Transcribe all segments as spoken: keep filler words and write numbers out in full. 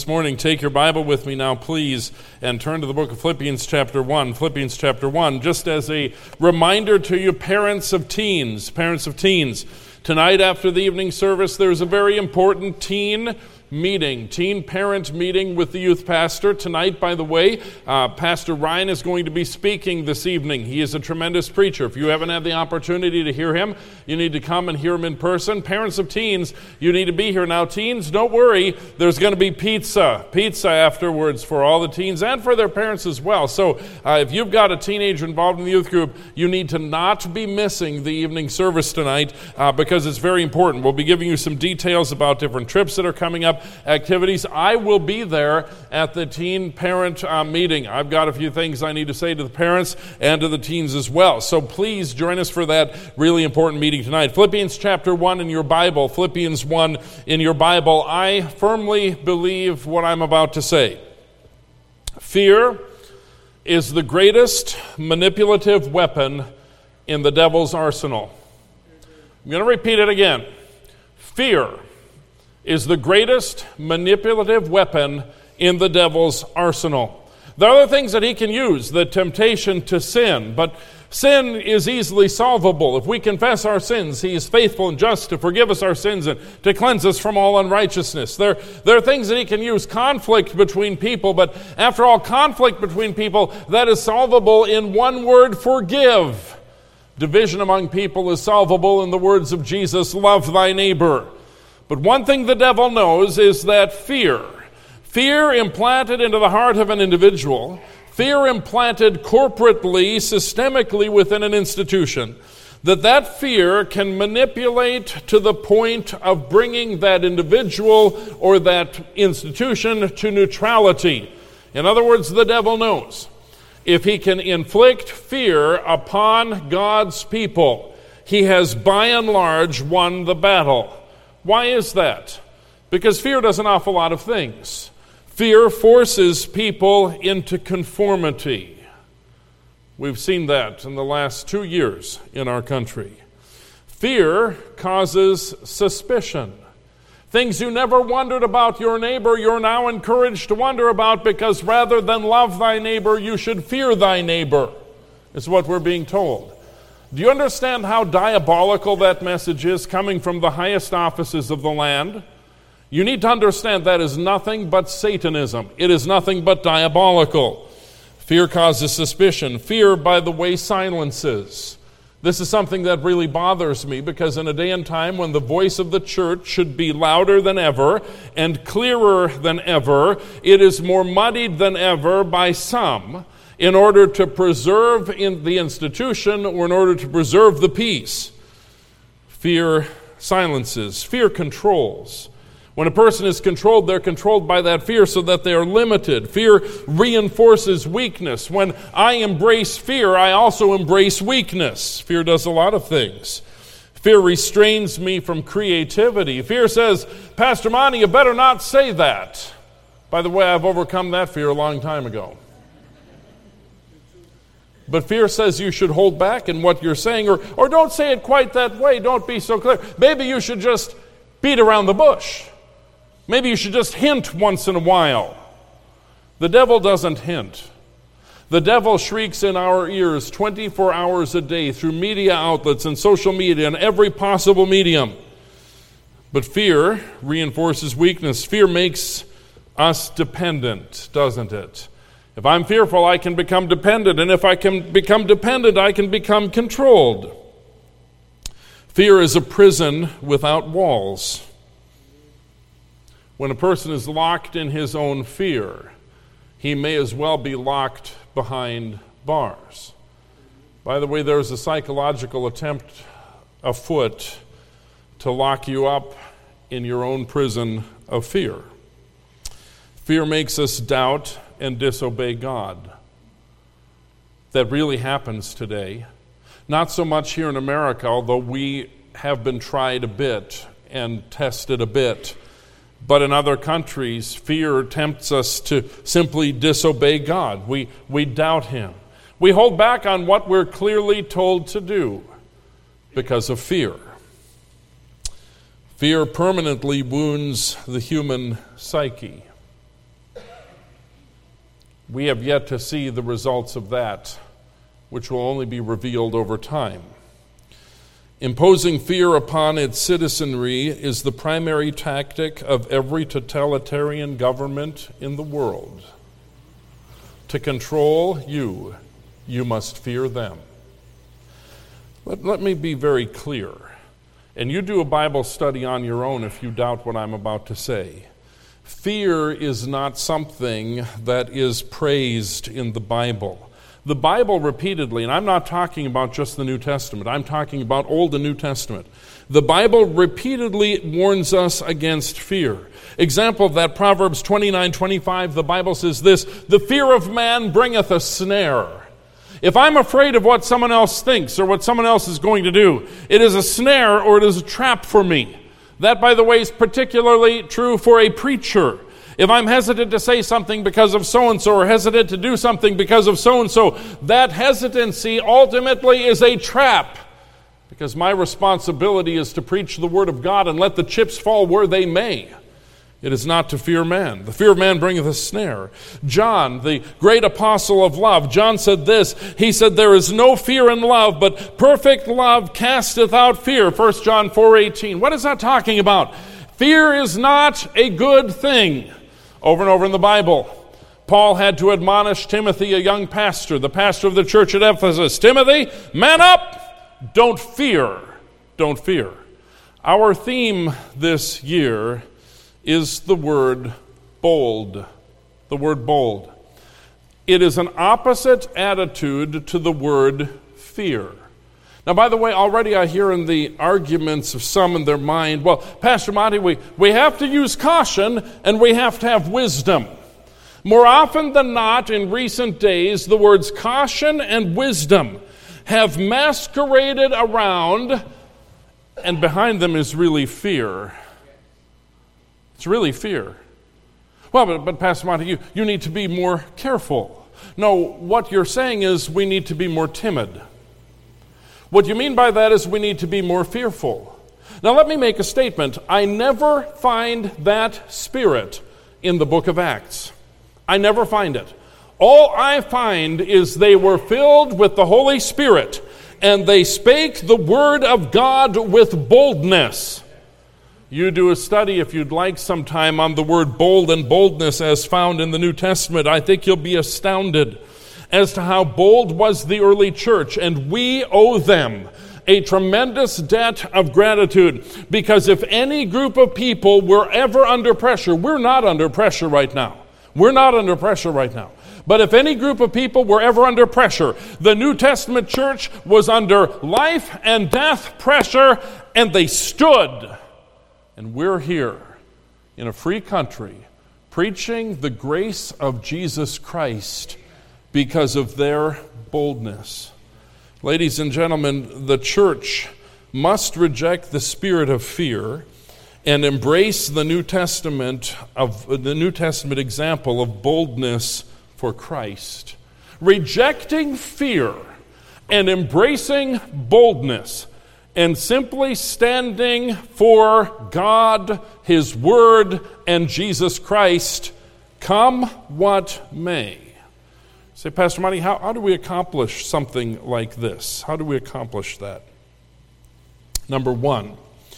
This morning, take your Bible with me now, please, and turn to the book of Philippians chapter one. Philippians chapter one, just as a reminder to you parents of teens, parents of teens. Tonight after the evening service, there's a very important teen meeting, teen parent meeting with the youth pastor. Tonight, by the way, uh, Pastor Ryan is going to be speaking this evening. He is a tremendous preacher. If you haven't had the opportunity to hear him, you need to come and hear him in person. Parents of teens, you need to be here. Now, teens, don't worry. There's going to be pizza, pizza afterwards for all the teens and for their parents as well. So uh, if you've got a teenager involved in the youth group, you need to not be missing the evening service tonight uh, because it's very important. We'll be giving you some details about different trips that are coming up, activities. I will be there at the teen parent uh, meeting. I've got a few things I need to say to the parents and to the teens as well. So please join us for that really important meeting tonight. Philippians chapter one in your Bible. Philippians one in your Bible. I firmly believe what I'm about to say. Fear is the greatest manipulative weapon in the devil's arsenal. I'm going to repeat it again. Fear is the greatest manipulative weapon in the devil's arsenal. There are other things that he can use, the temptation to sin, but sin is easily solvable. If we confess our sins, he is faithful and just to forgive us our sins and to cleanse us from all unrighteousness. There, there are things that he can use, conflict between people, but after all, conflict between people, that is solvable in one word, forgive. Division among people is solvable in the words of Jesus, love thy neighbor. But one thing the devil knows is that fear, fear implanted into the heart of an individual, fear implanted corporately, systemically within an institution, that that fear can manipulate to the point of bringing that individual or that institution to neutrality. In other words, the devil knows if he can inflict fear upon God's people, he has by and large won the battle. Why is that? Because fear does an awful lot of things. Fear forces people into conformity. We've seen that in the last two years in our country. Fear causes suspicion. Things you never wondered about your neighbor, you're now encouraged to wonder about because rather than love thy neighbor, you should fear thy neighbor, is what we're being told. Do you understand how diabolical that message is coming from the highest offices of the land? You need to understand that is nothing but Satanism. It is nothing but diabolical. Fear causes suspicion. Fear, by the way, silences. This is something that really bothers me because in a day and time when the voice of the church should be louder than ever and clearer than ever, it is more muddied than ever by some in order to preserve in the institution or in order to preserve the peace. Fear silences. Fear controls. When a person is controlled, they're controlled by that fear so that they are limited. Fear reinforces weakness. When I embrace fear, I also embrace weakness. Fear does a lot of things. Fear restrains me from creativity. Fear says, Pastor Monty, you better not say that. By the way, I've overcome that fear a long time ago. But fear says you should hold back in what you're saying, or, or don't say it quite that way. Don't be so clear. Maybe you should just beat around the bush. Maybe you should just hint once in a while. The devil doesn't hint. The devil shrieks in our ears twenty-four hours a day through media outlets and social media and every possible medium. But fear reinforces weakness. Fear makes us dependent, doesn't it? If I'm fearful, I can become dependent. And if I can become dependent, I can become controlled. Fear is a prison without walls. When a person is locked in his own fear, he may as well be locked behind bars. By the way, there's a psychological attempt afoot to lock you up in your own prison of fear. Fear makes us doubt and disobey God. That really happens today. Not so much here in America, although we have been tried a bit and tested a bit. But in other countries, fear tempts us to simply disobey God. We, we doubt Him. We hold back on what we're clearly told to do because of fear. Fear permanently wounds the human psyche. We have yet to see the results of that, which will only be revealed over time. Imposing fear upon its citizenry is the primary tactic of every totalitarian government in the world. To control you, you must fear them. Let, let me be very clear, and you do a Bible study on your own if you doubt what I'm about to say. Fear is not something that is praised in the Bible. The Bible repeatedly, and I'm not talking about just the New Testament, I'm talking about Old and New Testament. The Bible repeatedly warns us against fear. Example of that, Proverbs twenty-nine twenty-five, the Bible says this, "The fear of man bringeth a snare." If I'm afraid of what someone else thinks or what someone else is going to do, it is a snare or it is a trap for me. That, by the way, is particularly true for a preacher. If I'm hesitant to say something because of so-and-so or hesitant to do something because of so-and-so, that hesitancy ultimately is a trap, because my responsibility is to preach the Word of God and let the chips fall where they may. It is not to fear man. The fear of man bringeth a snare. John, the great apostle of love, John said this. He said, "There is no fear in love, but perfect love casteth out fear." First John four eighteen. What is that talking about? Fear is not a good thing. Over and over in the Bible, Paul had to admonish Timothy, a young pastor, the pastor of the church at Ephesus. "Timothy, man up! Don't fear. Don't fear." Our theme this year is the word bold. The word bold. It is an opposite attitude to the word fear. Now, by the way, already I hear in the arguments of some in their mind, well, Pastor Monty, we, we have to use caution and we have to have wisdom. More often than not in recent days, the words caution and wisdom have masqueraded around, and behind them is really fear. It's really fear. Well, but, but Pastor Monty, you, you need to be more careful. No, what you're saying is we need to be more timid. What you mean by that is we need to be more fearful. Now let me make a statement. I never find that spirit in the book of Acts. I never find it. All I find is they were filled with the Holy Spirit, and they spake the word of God with boldness. You do a study, if you'd like, sometime on the word bold and boldness as found in the New Testament. I think you'll be astounded as to how bold was the early church, and we owe them a tremendous debt of gratitude, because if any group of people were ever under pressure, we're not under pressure right now. We're not under pressure right now. But if any group of people were ever under pressure, the New Testament church was under life and death pressure, and they stood. And we're here in a free country preaching the grace of Jesus Christ because of their boldness. Ladies and gentlemen, the church must reject the spirit of fear and embrace the New Testament of the New Testament example of boldness for Christ. Rejecting fear and embracing boldness and simply standing for God, His Word, and Jesus Christ, come what may. Say, Pastor Monty, how, how do we accomplish something like this? How do we accomplish that? Number one,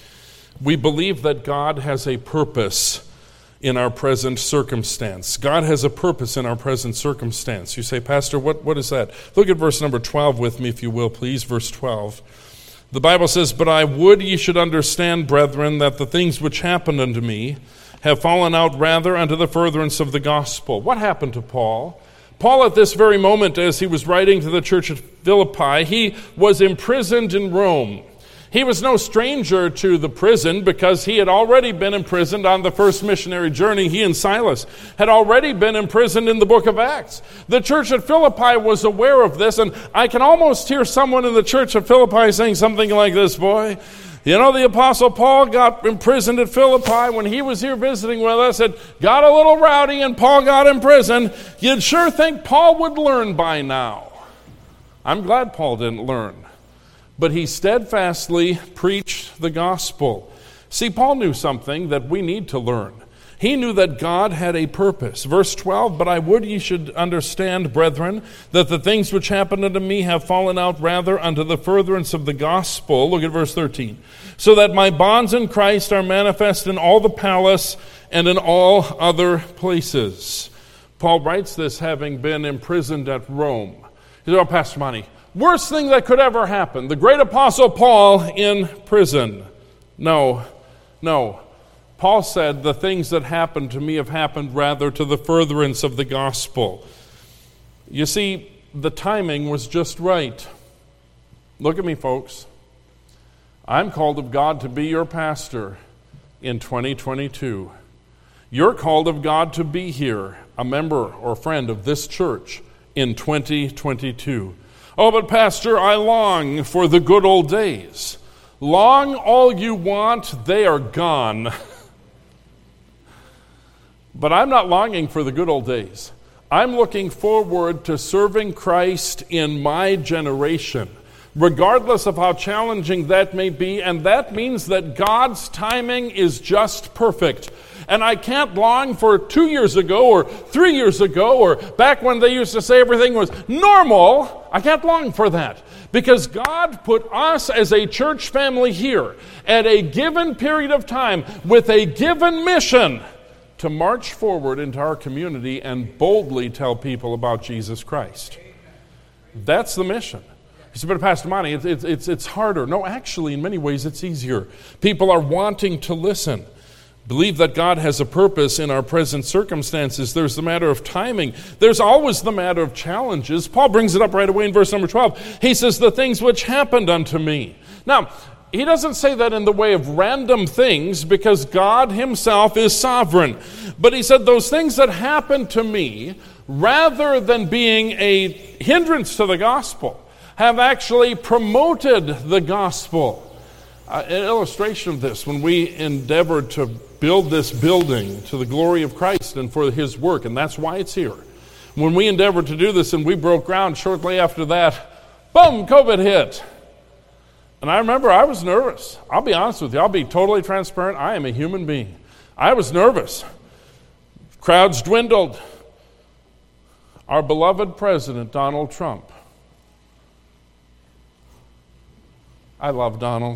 we believe that God has a purpose in our present circumstance. God has a purpose in our present circumstance. You say, Pastor, what, what is that? Look at verse number twelve with me, if you will, please. Verse twelve. The Bible says, "But I would ye should understand, brethren, that the things which happened unto me have fallen out rather unto the furtherance of the gospel." What happened to Paul? Paul, at this very moment, as he was writing to the church at Philippi, he was imprisoned in Rome. He was no stranger to the prison, because he had already been imprisoned on the first missionary journey. He and Silas had already been imprisoned in the book of Acts. The church at Philippi was aware of this, and I can almost hear someone in the church at Philippi saying something like this, boy, you know, the Apostle Paul got imprisoned at Philippi when he was here visiting with us. It got a little rowdy and Paul got imprisoned. You'd sure think Paul would learn by now. I'm glad Paul didn't learn. But he steadfastly preached the gospel. See, Paul knew something that we need to learn. He knew that God had a purpose. Verse twelve, but I would ye should understand, brethren, that the things which happened unto me have fallen out rather unto the furtherance of the gospel. Look at verse thirteen. So that my bonds in Christ are manifest in all the palace and in all other places. Paul writes this having been imprisoned at Rome. He said, oh, Pastor Monty, worst thing that could ever happen. The great apostle Paul in prison. No, no. Paul said, the things that happened to me have happened rather to the furtherance of the gospel. You see, the timing was just right. Look at me, folks. I'm called of God to be your pastor in twenty twenty-two. You're called of God to be here, a member or friend of this church in twenty twenty-two. Oh, but Pastor, I long for the good old days. Long all you want, they are gone. But I'm not longing for the good old days. I'm looking forward to serving Christ in my generation, regardless of how challenging that may be, and that means that God's timing is just perfect. And I can't long for two years ago or three years ago or back when they used to say everything was normal. I can't long for that because God put us as a church family here at a given period of time with a given mission to march forward into our community and boldly tell people about Jesus Christ. That's the mission. You said, but Pastor Monty, it's, it's, it's, it's harder. No, actually, in many ways, it's easier. People are wanting to listen. Believe that God has a purpose in our present circumstances. There's the matter of timing. There's always the matter of challenges. Paul brings it up right away in verse number twelve. He says, the things which happened unto me. Now, he doesn't say that in the way of random things because God himself is sovereign. But he said those things that happened to me, rather than being a hindrance to the gospel, have actually promoted the gospel. Uh, an illustration of this, when we endeavored to build this building to the glory of Christ and for his work, and that's why it's here. When we endeavored to do this and we broke ground shortly after that, boom, COVID hit. And I remember I was nervous. I'll be honest with you. I'll be totally transparent. I am a human being. I was nervous. Crowds dwindled. Our beloved president, Donald Trump. I love Donald.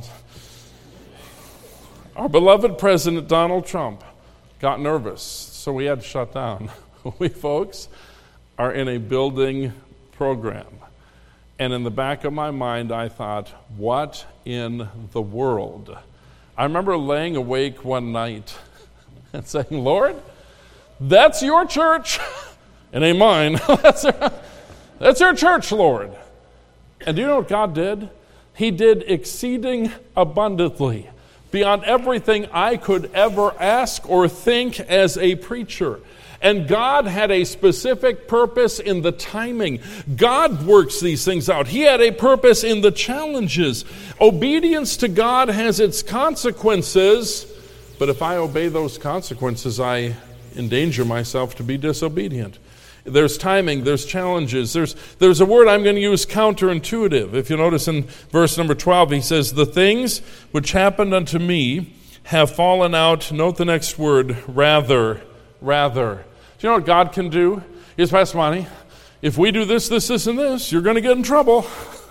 Our beloved president, Donald Trump, got nervous, so we had to shut down. We folks are in a building program. And in the back of my mind, I thought, what in the world? I remember laying awake one night and saying, Lord, that's your church. It ain't mine. that's, your, that's your church, Lord. And do you know what God did? He did exceeding abundantly, beyond everything I could ever ask or think as a preacher. And God had a specific purpose in the timing. God works these things out. He had a purpose in the challenges. Obedience to God has its consequences, but if I obey those consequences, I endanger myself to be disobedient. There's timing, there's challenges. There's, there's a word I'm going to use, counterintuitive. If you notice in verse number twelve, he says, the things which happened unto me have fallen out, note the next word, rather, rather. Do you know what God can do? Yes, Pastor Monty, if we do this, this, this, and this, you're going to get in trouble.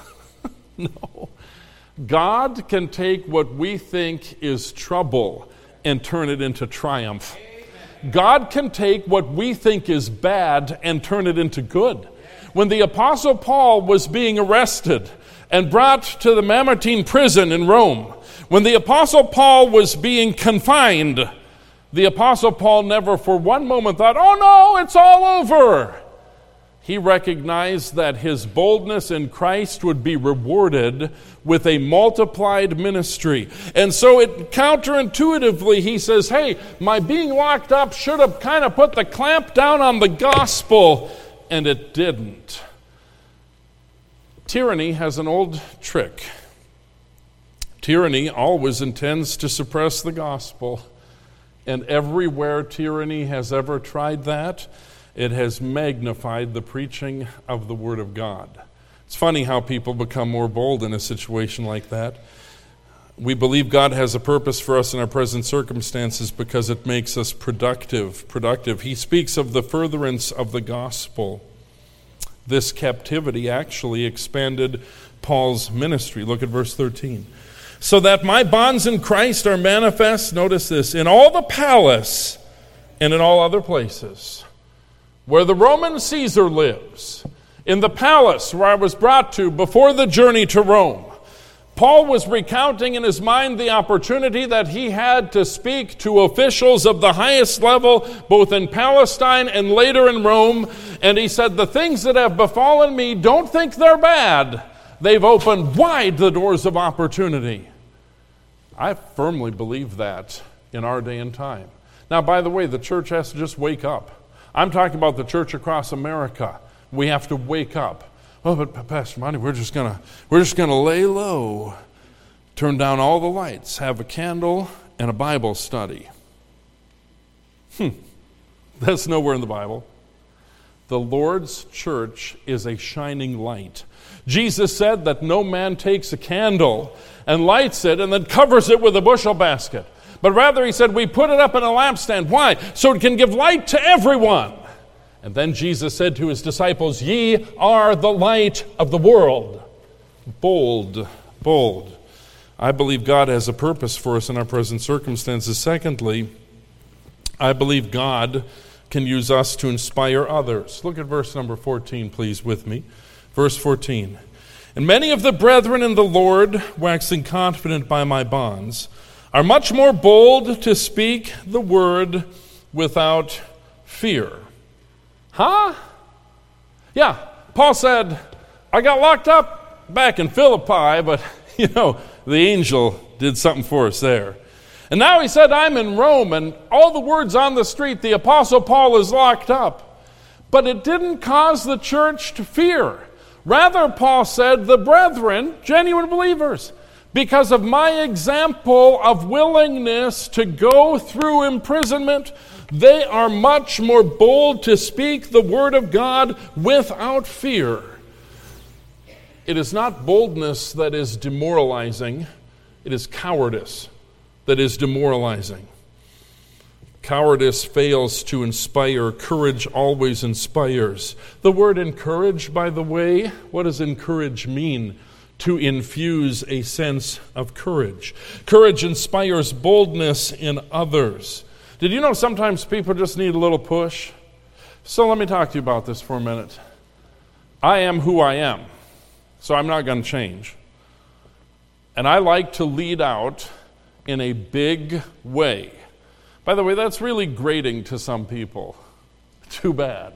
No. God can take what we think is trouble and turn it into triumph. God can take what we think is bad and turn it into good. When the Apostle Paul was being arrested and brought to the Mamertine prison in Rome, when the Apostle Paul was being confined, the Apostle Paul never for one moment thought, oh no, it's all over. He recognized that his boldness in Christ would be rewarded with a multiplied ministry. And so it counterintuitively, he says, hey, my being locked up should have kind of put the clamp down on the gospel, and it didn't. Tyranny has an old trick. Tyranny always intends to suppress the gospel. And everywhere tyranny has ever tried that, it has magnified the preaching of the Word of God. It's funny how people become more bold in a situation like that. We believe God has a purpose for us in our present circumstances because it makes us productive. Productive. He speaks of the furtherance of the gospel. This captivity actually expanded Paul's ministry. Look at verse thirteen. So that my bonds in Christ are manifest, notice this, in all the palace and in all other places. Where the Roman Caesar lives, in the palace where I was brought to before the journey to Rome, Paul was recounting in his mind the opportunity that he had to speak to officials of the highest level, both in Palestine and later in Rome. And he said, the things that have befallen me, don't think they're bad. They've opened wide the doors of opportunity. I firmly believe that in our day and time. Now, by the way, the church has to just wake up. I'm talking about the church across America. We have to wake up. Oh, but Pastor Monty, we're just gonna we're just gonna lay low, turn down all the lights, have a candle and a Bible study. Hmm. That's nowhere in the Bible. The Lord's church is a shining light. Jesus said that no man takes a candle and lights it and then covers it with a bushel basket. But rather, he said, we put it up in a lampstand. Why? So it can give light to everyone. And then Jesus said to his disciples, ye are the light of the world. Bold, bold. I believe God has a purpose for us in our present circumstances. Secondly, I believe God can use us to inspire others. Look at verse number fourteen, please, with me. Verse fourteen. And many of the brethren in the Lord, waxing confident by my bonds, are much more bold to speak the word without fear. Huh? Yeah, Paul said, I got locked up back in Philippi, but, you know, the angel did something for us there. And now he said, I'm in Rome, and all the words on the street, the Apostle Paul is locked up. But it didn't cause the church to fear. Rather, Paul said, the brethren, genuine believers, because of my example of willingness to go through imprisonment, they are much more bold to speak the word of God without fear. It is not boldness that is demoralizing. It is cowardice that is demoralizing. Cowardice fails to inspire. Courage always inspires. The word encourage, by the way, what does encourage mean? To infuse a sense of courage. Courage inspires boldness in others. Did you know sometimes people just need a little push? So let me talk to you about this for a minute. I am who I am, so I'm not going to change. And I like to lead out in a big way. By the way, that's really grating to some people. Too bad.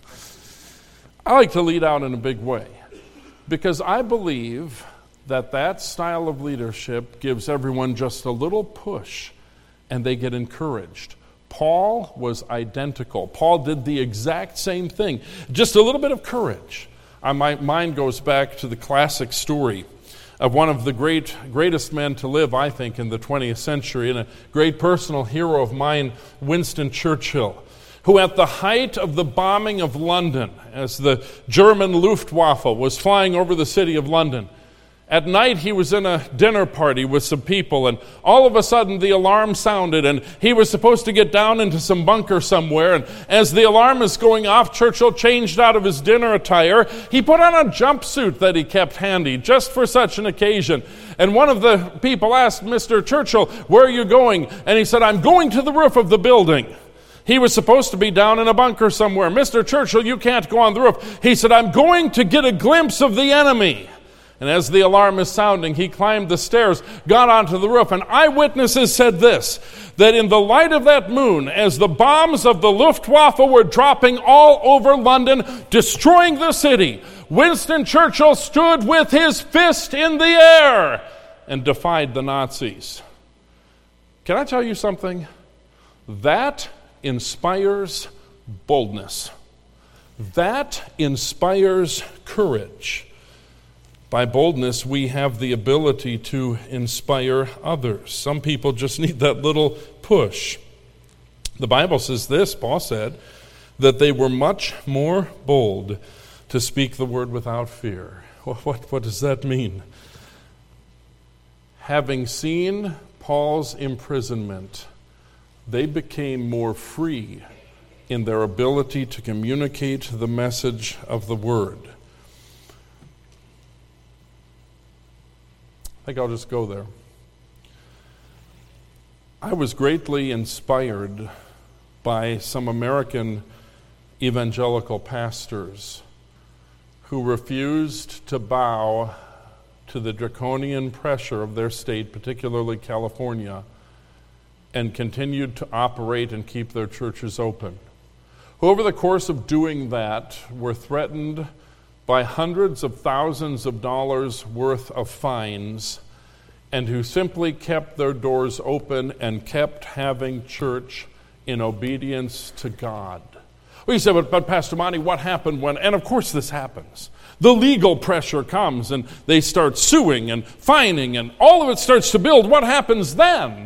I like to lead out in a big way because I believe that that style of leadership gives everyone just a little push and they get encouraged. Paul was identical. Paul did the exact same thing. Just a little bit of courage. Uh, my mind goes back to the classic story of one of the great, greatest men to live, I think, in the twentieth century, and a great personal hero of mine, Winston Churchill, who at the height of the bombing of London, as the German Luftwaffe was flying over the city of London, at night, he was in a dinner party with some people, and all of a sudden the alarm sounded, and he was supposed to get down into some bunker somewhere. And as the alarm is going off, Churchill changed out of his dinner attire. He put on a jumpsuit that he kept handy just for such an occasion. And one of the people asked Mister Churchill, where are you going? And he said, I'm going to the roof of the building. He was supposed to be down in a bunker somewhere. Mister Churchill, you can't go on the roof. He said, I'm going to get a glimpse of the enemy. And as the alarm is sounding, he climbed the stairs, got onto the roof, and eyewitnesses said this, that in the light of that moon, as the bombs of the Luftwaffe were dropping all over London, destroying the city, Winston Churchill stood with his fist in the air and defied the Nazis. Can I tell you something? That inspires boldness. That inspires courage. By boldness, we have the ability to inspire others. Some people just need that little push. The Bible says this, Paul said, that they were much more bold to speak the word without fear. What, what, what does that mean? having seen Paul's imprisonment, they became more free in their ability to communicate the message of the word. I think I'll just go there. I was greatly inspired by some American evangelical pastors who refused to bow to the draconian pressure of their state, particularly California, and continued to operate and keep their churches open. Who over the course of doing that were threatened by hundreds of thousands of dollars worth of fines, and who simply kept their doors open and kept having church in obedience to God. Well, you said, but, but Pastor Monty, what happened when, and of course this happens. The legal pressure comes and they start suing and fining and all of it starts to build. What happens then?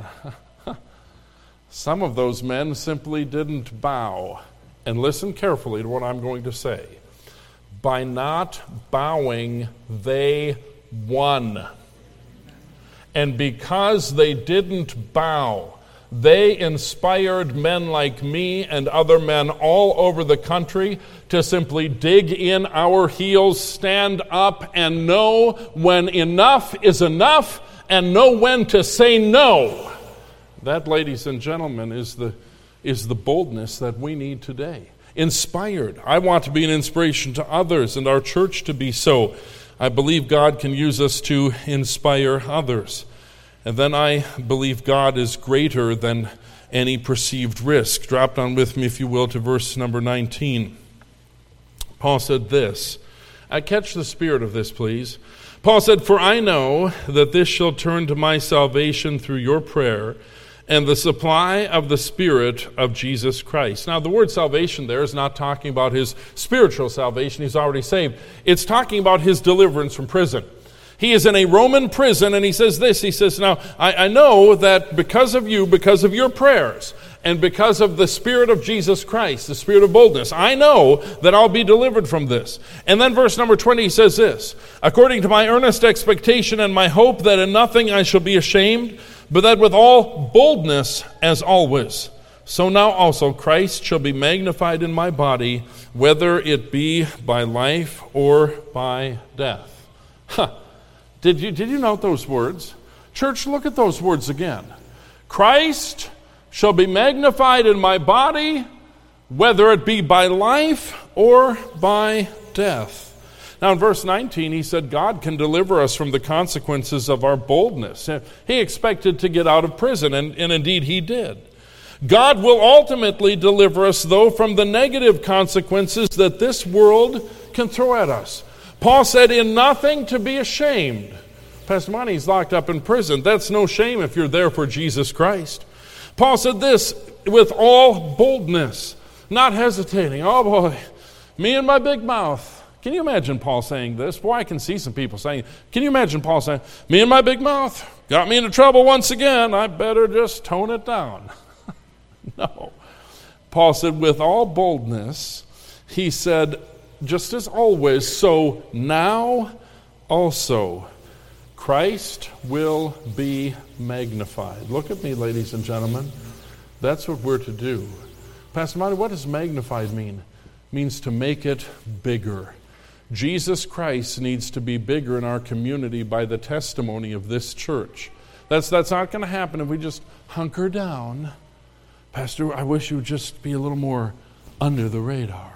Some of those men simply didn't bow. And listen carefully to what I'm going to say. By not bowing, they won. And because they didn't bow, they inspired men like me and other men all over the country to simply dig in our heels, stand up, and know when enough is enough, and know when to say no. That, ladies and gentlemen, is the, is the boldness that we need today. Inspired. I want to be an inspiration to others, and our church to be so. I believe God can use us to inspire others. And then I believe God is greater than any perceived risk. Drop down with me, if you will, to verse number nineteen. Paul said this. I catch the spirit of this, please. Paul said, "For I know that this shall turn to my salvation through your prayer and the supply of the Spirit of Jesus Christ." Now, the word salvation there is not talking about his spiritual salvation. He's already saved. It's talking about his deliverance from prison. He is in a Roman prison, and he says this. He says, now, I, I know that because of you, because of your prayers, and because of the Spirit of Jesus Christ, the Spirit of boldness, I know that I'll be delivered from this. And then verse number twenty, he says this, "According to my earnest expectation and my hope that in nothing I shall be ashamed, but that with all boldness as always, so now also Christ shall be magnified in my body, whether it be by life or by death." Huh. Did you, did you note those words? Church, look at those words again. Christ shall be magnified in my body, whether it be by life or by death. Now in verse nineteen, he said God can deliver us from the consequences of our boldness. He expected to get out of prison, and, and indeed he did. God will ultimately deliver us, though, from the negative consequences that this world can throw at us. Paul said, in nothing to be ashamed. Pastor Monty's locked up in prison. That's no shame if you're there for Jesus Christ. Paul said this, with all boldness, not hesitating. Oh boy, me and my big mouth. Can you imagine Paul saying this? Boy, I can see some people saying, can you imagine Paul saying, me and my big mouth got me into trouble once again. I better just tone it down. No. Paul said, with all boldness, he said, just as always, so now also Christ will be magnified. Look at me, ladies and gentlemen. That's what we're to do. Pastor Marty, what does magnified mean? It means to make it bigger. Jesus Christ needs to be bigger in our community by the testimony of this church. That's, that's not going to happen if we just hunker down. Pastor, I wish you would just be a little more under the radar.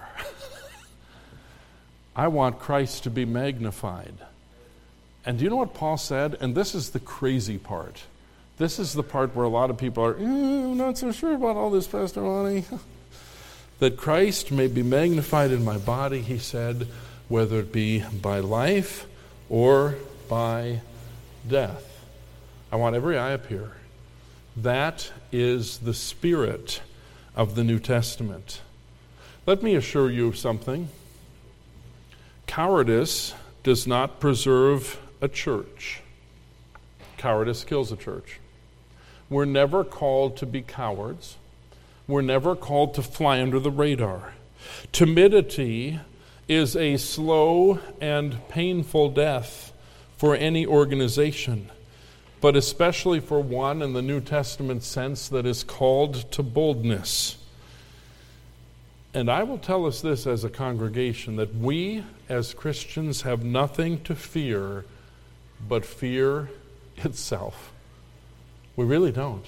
I want Christ to be magnified. And do you know what Paul said? And this is the crazy part. This is the part where a lot of people are, eh, I'm not so sure about all this, Pastor Lonnie. That Christ may be magnified in my body, he said, whether it be by life or by death. I want every eye up here. That is the spirit of the New Testament. Let me assure you of something. Cowardice does not preserve a church. Cowardice kills a church. We're never called to be cowards. We're never called to fly under the radar. Timidity is a slow and painful death for any organization. but especially for one in the New Testament sense that is called to boldness. And I will tell us this as a congregation, that we as Christians have nothing to fear but fear itself. We really don't.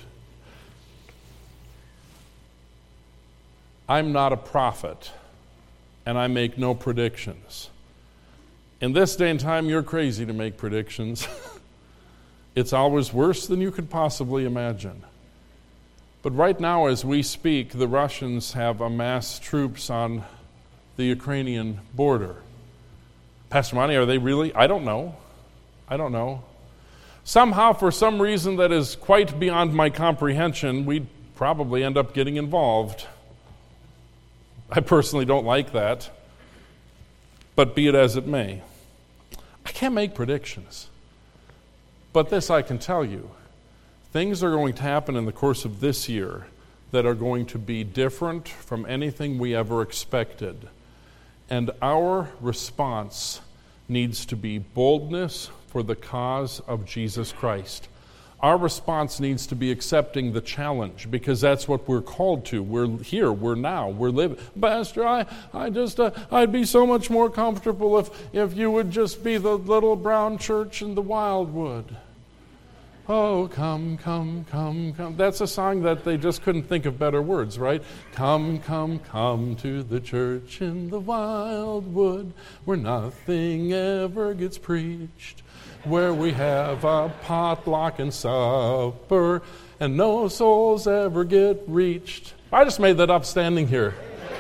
I'm not a prophet, and I make no predictions. In this day and time, you're crazy to make predictions. It's always worse than you could possibly imagine. But right now, as we speak, the Russians have amassed troops on the Ukrainian border. Pastor Monty, are they really? I don't know. I don't know. Somehow, for some reason that is quite beyond my comprehension, we'd probably end up getting involved. I personally don't like that, but be it as it may. I can't make predictions. But this I can tell you. Things are going to happen in the course of this year that are going to be different from anything we ever expected. And our response needs to be boldness for the cause of Jesus Christ. Our response needs to be accepting the challenge, because that's what we're called to. We're here, we're now, we're living. Pastor, I, I just, uh, I'd be so much more comfortable if, if you would just be the little brown church in the Wildwood. Oh, come, come, come, come. That's a song that they just couldn't think of better words, right? Come, come, come to the church in the Wildwood, where nothing ever gets preached, where we have a potluck and supper, and no souls ever get reached. I just made that up standing here.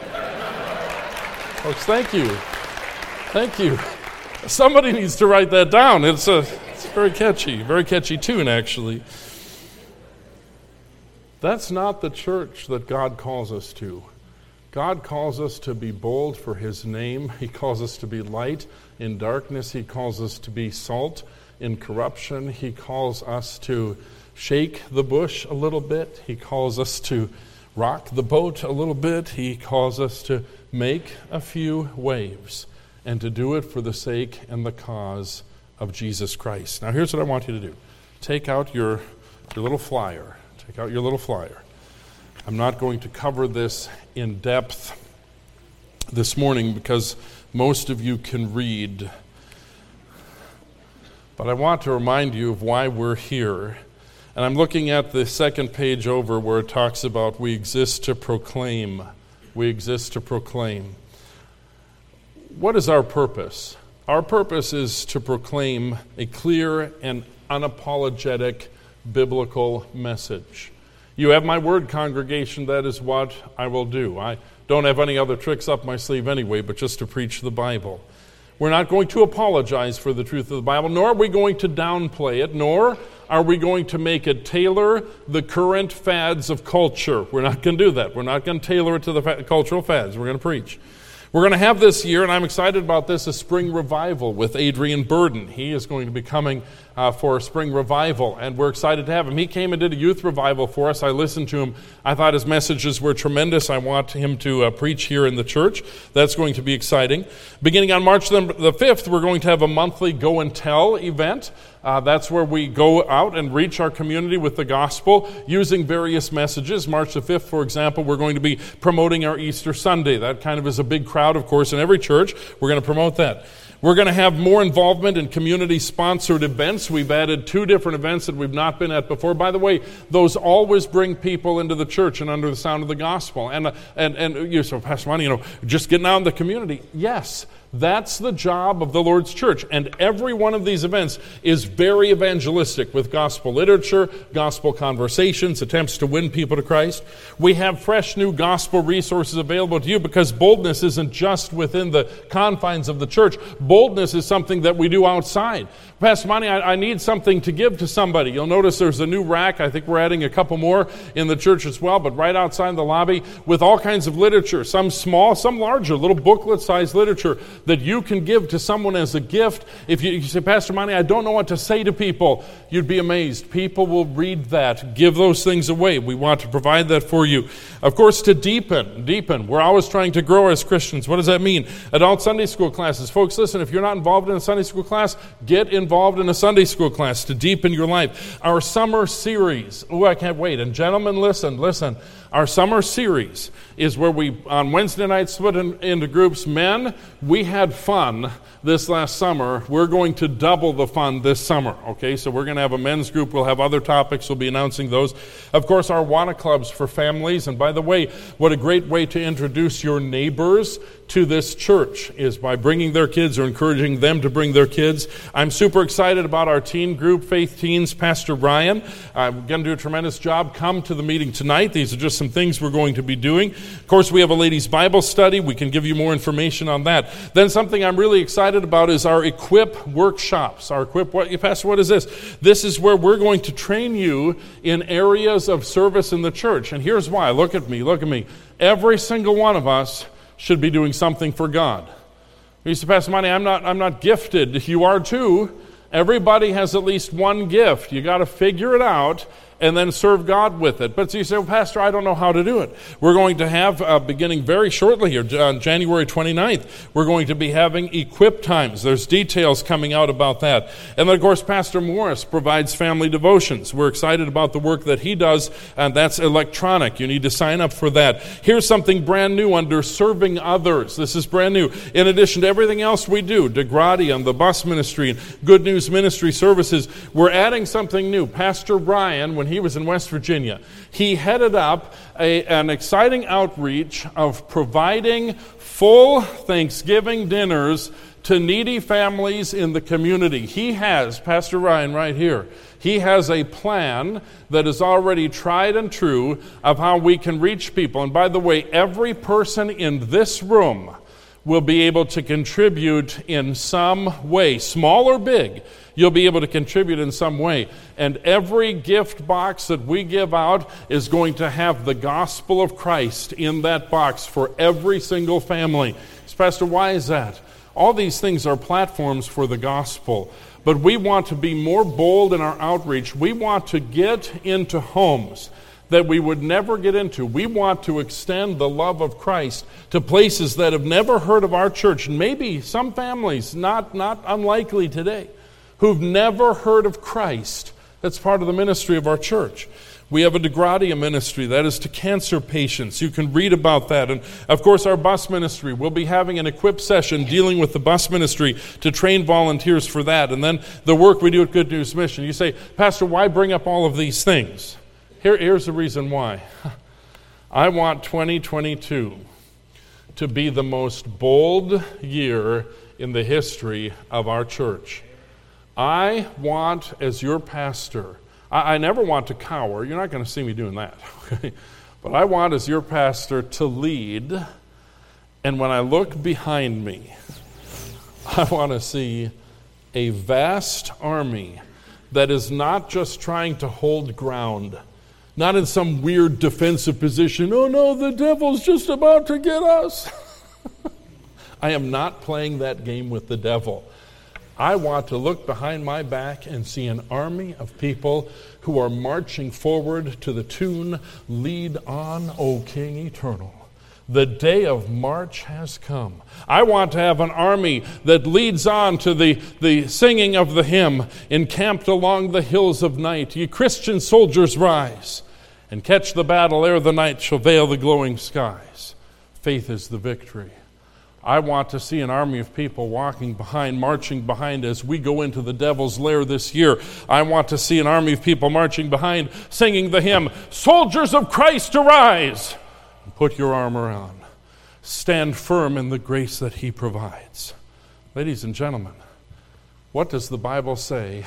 Folks, thank you. Thank you. Somebody needs to write that down. It's a... Very catchy, very catchy tune, actually. That's not the church that God calls us to. God calls us to be bold for His name. He calls us to be light in darkness. He calls us to be salt in corruption. He calls us to shake the bush a little bit. He calls us to rock the boat a little bit. He calls us to make a few waves, and to do it for the sake and the cause of Jesus Christ. Now here's what I want you to do. Take out your, your little flyer. Take out your little flyer. I'm not going to cover this in depth this morning because most of you can read. But I want to remind you of why we're here. And I'm looking at the second page over where it talks about we exist to proclaim. We exist to proclaim. What is our purpose? Our purpose is to proclaim a clear and unapologetic biblical message. You have my word, congregation, that is what I will do. I don't have any other tricks up my sleeve anyway, but just to preach the Bible. We're not going to apologize for the truth of the Bible, nor are we going to downplay it, nor are we going to make it tailor the current fads of culture. We're not going to do that. We're not going to tailor it to the fa- cultural fads. We're going to preach. We're going to have this year, and I'm excited about this, a spring revival with Adrian Burden. He is going to be coming uh, for a spring revival, and we're excited to have him. He came and did a youth revival for us. I listened to him. I thought his messages were tremendous. I want him to uh, preach here in the church. That's going to be exciting. Beginning on March the fifth, we're going to have a monthly Go and Tell event. Uh, that's where we go out and reach our community with the gospel using various messages. March the fifth, for example, we're going to be promoting our Easter Sunday. That kind of is a big crowd, of course, in every church. We're going to promote that. We're going to have more involvement in community-sponsored events. We've added two different events that we've not been at before. By the way, those always bring people into the church and under the sound of the gospel. And uh, and and you so Pastor Monty, you know, just getting out in the community. Yes, that's the job of the Lord's church. And every one of these events is very evangelistic with gospel literature, gospel conversations, attempts to win people to Christ. We have fresh new gospel resources available to you because boldness isn't just within the confines of the church. Boldness is something that we do outside. Pastor Monty, I, I need something to give to somebody. You'll notice there's a new rack. I think we're adding a couple more in the church as well, but right outside the lobby with all kinds of literature, some small, some larger, little booklet-sized literature, that you can give to someone as a gift. If you, you say, Pastor Monty, I don't know what to say to people, you'd be amazed. People will read that. Give those things away. We want to provide that for you. Of course, to deepen, deepen. We're always trying to grow as Christians. What does that mean? Adult Sunday school classes. Folks, listen, if you're not involved in a Sunday school class, get involved in a Sunday school class to deepen your life. Our summer series. Oh, I can't wait. And gentlemen, listen, listen. Our summer series is where we, on Wednesday nights, split in, into groups. Men, we had fun this last summer. We're going to double the fun this summer, okay? So we're going to have a men's group. We'll have other topics. We'll be announcing those. Of course, our Awana clubs for families. And by the way, what a great way to introduce your neighbors to this church is by bringing their kids or encouraging them to bring their kids. I'm super excited about our teen group, Faith Teens. Pastor Brian, uh, we're going to do a tremendous job. Come to the meeting tonight. These are just some things we're going to be doing. Of course, we have a ladies' Bible study. We can give you more information on that. Then something I'm really excited about is our Equip workshops. Our Equip, what, Pastor, what is this? This is where we're going to train you in areas of service in the church. And here's why. Look at me. Look at me. Every single one of us should be doing something for God. You say, Pastor Monty, I'm not, I'm not gifted. You are too. Everybody has at least one gift. You got to figure it out and then serve God with it. But so you say, well, Pastor, I don't know how to do it. We're going to have, uh, beginning very shortly here, on January twenty-ninth, we're going to be having Equip times. There's details coming out about that. And then, of course, Pastor Morris provides family devotions. We're excited about the work that he does, and that's electronic. You need to sign up for that. Here's something brand new under Serving Others. This is brand new. In addition to everything else we do, DeGrady on the bus ministry and Good News Ministry Services, we're adding something new. Pastor Brian, when he was in West Virginia, he headed up a, an exciting outreach of providing full Thanksgiving dinners to needy families in the community. He has, Pastor Ryan right here, he has a plan that is already tried and true of how we can reach people. And by the way, every person in this room will be able to contribute in some way, small or big. You'll be able to contribute in some way. And every gift box that we give out is going to have the gospel of Christ in that box for every single family. So, Pastor, why is that? All these things are platforms for the gospel. But we want to be more bold in our outreach. We want to get into homes that we would never get into. We want to extend the love of Christ to places that have never heard of our church. And maybe some families, not, not unlikely today, who've never heard of Christ. That's part of the ministry of our church. We have a DeGradia ministry that is to cancer patients. You can read about that. And of course, our bus ministry. We'll be having an Equip session dealing with the bus ministry to train volunteers for that. And then the work we do at Good News Mission. You say, Pastor, why bring up all of these things? Here, here's the reason why. I want twenty twenty-two to be the most bold year in the history of our church. I want, as your pastor, I, I never want to cower. You're not going to see me doing that. Okay? But I want, as your pastor, to lead. And when I look behind me, I want to see a vast army that is not just trying to hold ground, not in some weird defensive position. Oh no, the devil's just about to get us. I am not playing that game with the devil. I want to look behind my back and see an army of people who are marching forward to the tune, Lead On, O King Eternal. The day of March has come. I want to have an army that leads on to the, the singing of the hymn, Encamped along the hills of night, ye Christian soldiers rise, and catch the battle ere the night shall veil the glowing skies. Faith is the victory. I want to see an army of people walking behind, marching behind as we go into the devil's lair this year. I want to see an army of people marching behind, singing the hymn, Soldiers of Christ arise! Put your armor on. Stand firm in the grace that he provides. Ladies and gentlemen, what does the Bible say?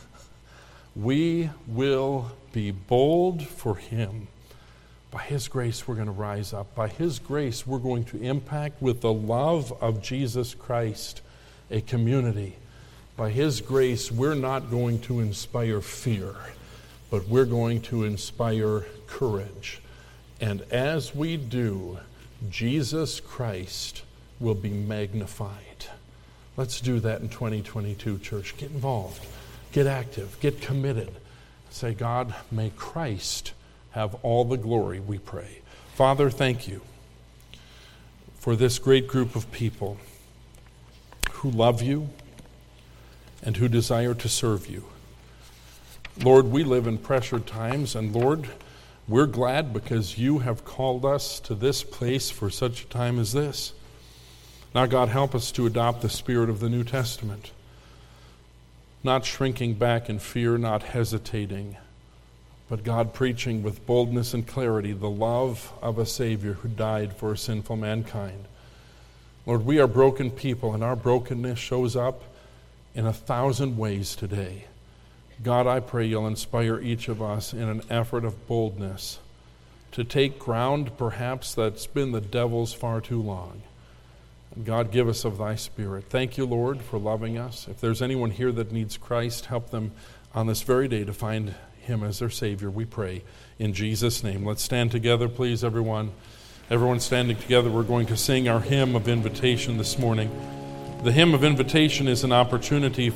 We will be bold for him. By his grace, we're going to rise up. By his grace, we're going to impact with the love of Jesus Christ a community. By his grace, we're not going to inspire fear, but we're going to inspire courage. And as we do, Jesus Christ will be magnified. Let's do that in twenty twenty-two, church. Get involved. Get active. Get committed. Say, God, may Christ have all the glory, we pray. Father, thank you for this great group of people who love you and who desire to serve you. Lord, we live in pressured times, and Lord, we're glad because you have called us to this place for such a time as this. Now, God, help us to adopt the spirit of the New Testament, not shrinking back in fear, not hesitating, but God, preaching with boldness and clarity the love of a Savior who died for a sinful mankind. Lord, we are broken people, and our brokenness shows up in a thousand ways today. God, I pray you'll inspire each of us in an effort of boldness to take ground perhaps that's been the devil's far too long. God, give us of thy Spirit. Thank you, Lord, for loving us. If there's anyone here that needs Christ, help them on this very day to find him as their Savior, we pray in Jesus' name. Let's stand together, please, everyone. Everyone standing together, we're going to sing our hymn of invitation this morning. The hymn of invitation is an opportunity